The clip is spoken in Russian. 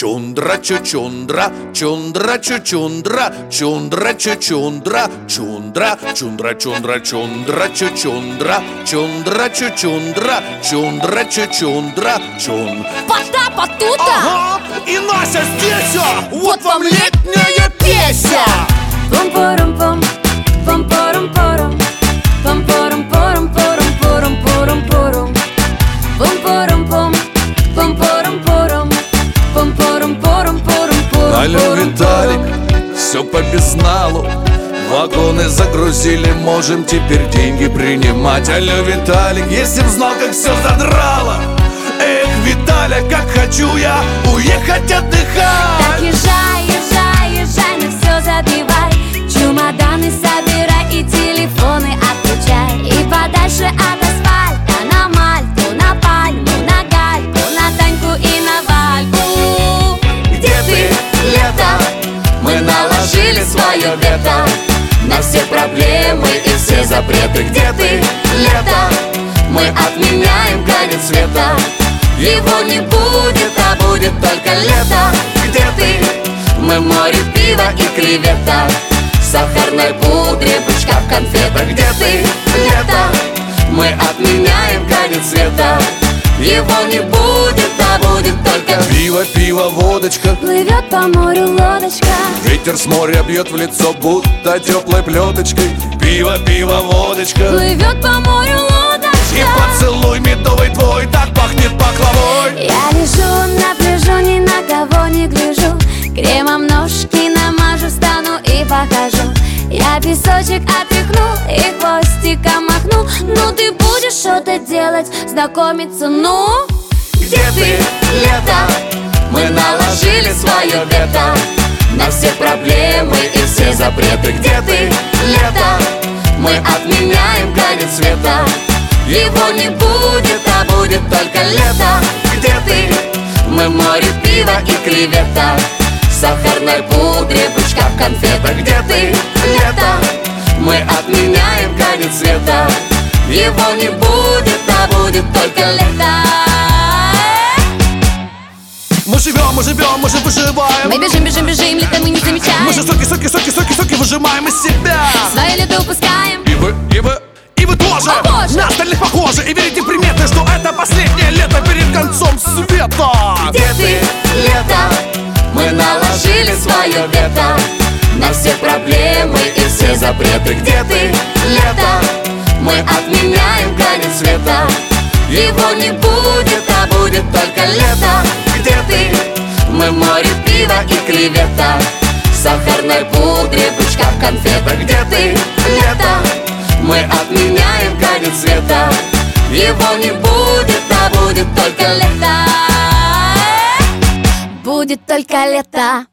Чундра чучундра, чундра чучундра, чундра чучундра, чундра, чундра чундра, чундра чучундра, чундра чучундра, чундра чучундра, чун. Пота-потута! Ага, и Нася здесь, вот вам летняя песня. Пум-порум-пум, пум-порум-порум, пум-порум-порум-порум-порум-порум-порум, пум-порум-пум, пум-порум-порум, пум-порум-порум-порум-порум. Алло, Виталик, все по безналу. Вагоны загрузили, можем теперь деньги принимать. Алло, Виталик, если б знал, как все задрало. Эх, Виталя, как хочу я уехать отдыхать. Так езжай, езжай, езжай, на все забивай. Чемоданы собирай и телефоны отключай. И подальше от асфальта на Мальту, на Пальму, на Гальку, на Таньку и на Вальку. Где ты, лето? Мы наложили свое вето на все проблемы и все запреты. Где ты, лето? Мы отменяем конец света. Его не будет, а будет только лето. Где ты? Мы в море пива и креветок, сахарной пудре, бычка в конфетах. Где ты, лето? Мы отменяем конец света. Его не будет, а будет только пиво, пиво, водочка. Плывет по морю лодочка. Ветер с моря бьет в лицо, будто теплой плеточкой. Пиво, пиво, водочка. Плывет по морю лодочка. И поцелуй медовый твой так пахнет пахлавой. Я лежу на пляжу, ни на кого не гляжу. Кремом ножки намажу, встану и покажу. Я песочек отряхну и хвостиком махну. Ну ты будешь что-то делать, знакомиться, ну? Где ты, лето? Мы наложили свое вето на все проблемы и все запреты. Где ты, лето? Мы отменяем конец света. Его не будет, а будет только лето. Где ты? Мы в море пива и креветок, сахарной пудре, бычка в конфетах. Где ты, лето? Мы отменяем конец света. Его не будет, а будет только лето. Мы живем, мы живем, мы же выживаем. Мы бежим, бежим, бежим, лето мы не замечаем. Мы же соки, соки, соки, соки, соки выжимаем из себя. Свое лето упускаем. И вы тоже О, Боже! на остальных похожи. И верите в приметы, что это последнее лето перед концом света. Где ты, лето? Мы наложили свое вето на все проблемы и все запреты. Где ты, лето? Мы отменяем конец света. Его не будет, а будет только лето. Где ты? Мы в море пива и креветок, сахарной пудре, бычка в конфетах. Где ты, лето? Мы отменяем конец света. Его не будет, а будет только лето. Будет только лето.